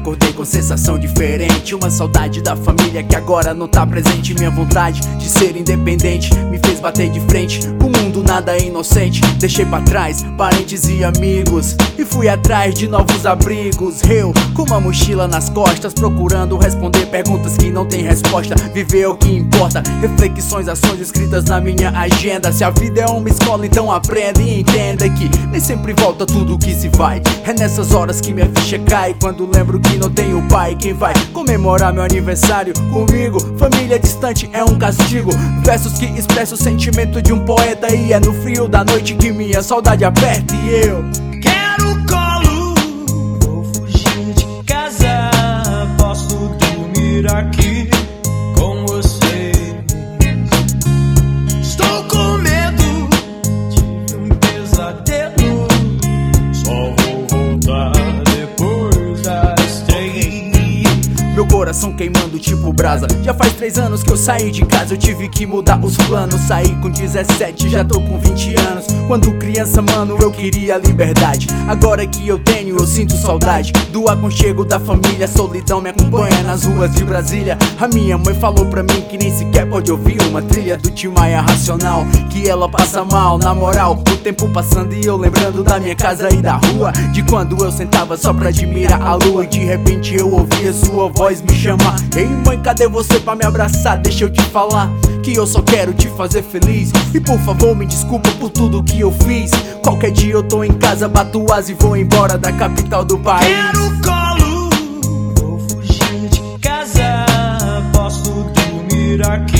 acordei com sensação diferente, uma saudade da família que agora não tá presente. Minha vontade de ser independente me fez bater de frente com o mundo nada inocente. Deixei pra trás parentes e amigos e fui atrás de novos abrigos. Eu com uma mochila nas costas, procurando responder perguntas que não tem resposta. Viver é o que importa, reflexões, ações escritas na minha agenda. Se a vida é uma escola, então aprenda e entenda que nem sempre volta tudo que se vai. É nessas horas que minha ficha cai, quando lembro que não tenho pai. Quem vai comemorar meu aniversário comigo? Família distante é um castigo. Versos que expressam o sentimento de um poeta, e é no frio da noite que minha saudade aperta. E eu quero colo, vou fugir de casa, posso dormir aqui com você. Estou com medo, tive um pesadelo, só vou voltar depois das 3. meu coração queimando tipo brasa. Já faz 3 anos que eu saí de casa, eu tive que mudar os planos. Saí com 17, já tô com 20 anos. Quando criança, mano, eu queria liberdade. Agora que eu tenho, eu sinto saudade do aconchego da família. A solidão me acompanha nas ruas de Brasília. A minha mãe falou pra mim que nem sequer pode ouvir uma trilha do Tim Maia Racional, que ela passa mal, na moral. O tempo passando e eu lembrando da minha casa e da rua, de quando eu sentava só pra admirar a lua. E de repente eu ouvia sua voz me chamar: ei mãe, cadê você pra me abraçar? Deixa eu te falar que eu só quero te fazer feliz. E por favor me desculpa por tudo que eu fiz. Qualquer dia eu tô em casa, bato asa e vou embora da capital do país. Quero colo, vou fugir de casa, posso dormir aqui